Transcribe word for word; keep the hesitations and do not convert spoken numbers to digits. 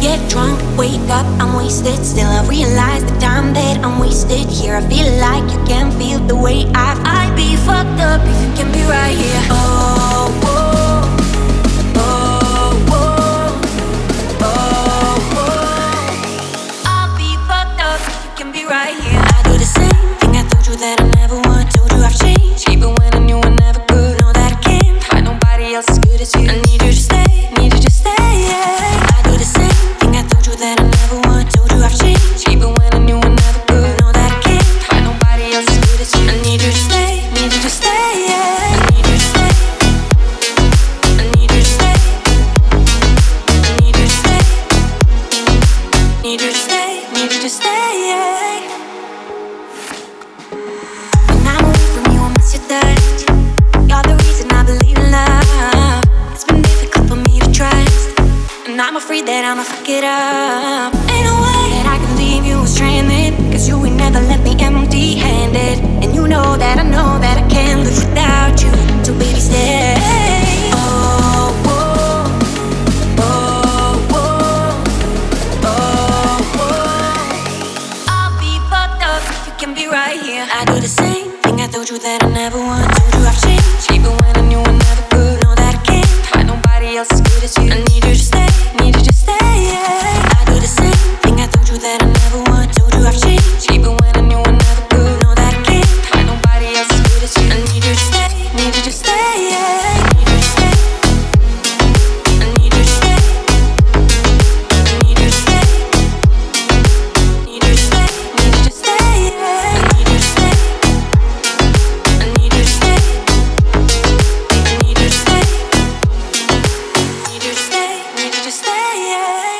Get drunk, wake up, I'm wasted. Still I realize the time that I'm wasted here. I feel like you can feel the way I I'd be fucked up if you can be right here. Oh, oh, oh, oh, oh, oh. I'll be fucked up if you can be right here. I do the same thing I told you that I never would. Told you I've changed, even when I knew I never could. Know that I can't find nobody else as good as you. I need you to stay, need you to stay, yeah. I do the same thing I told you that I never would. Told you I've changed, even when I knew I never could. Know that I can't find nobody else as good as you. I need you to stay, need you to stay, yeah. I need you to stay, I need you to stay, I need you to stay, need you to stay, need you to stay, yeah. When I'm away from you, I miss your touch. You're the reason I believe in love. It's been difficult for me to trust, and I'm afraid that I'ma fuck it up. Ain't no way that I can leave you stranded, cause you ain't never left me empty-handed. And you know that I know that I can't live without you. So baby, stay. Oh, oh, oh, oh, oh, oh. I'll be fucked up if you can be right here. I do the same thing I told you that I never would. Told you I've changed, even when I knew I never could. Know that I can't find nobody else as good as you. I need you to stay, need you to stay, yeah. I do the same thing I told you that I never would. Told you I've changed, even when I knew I never could. Know that I can't find nobody else as good as you. I need you to stay, need you to stay, yeah. I need you to stay, I need you to stay, I need you to stay, need you to stay, need you to stay, yeah. I need you to stay, I need you to stay, I need you to stay, need you to stay, need you to stay, yeah.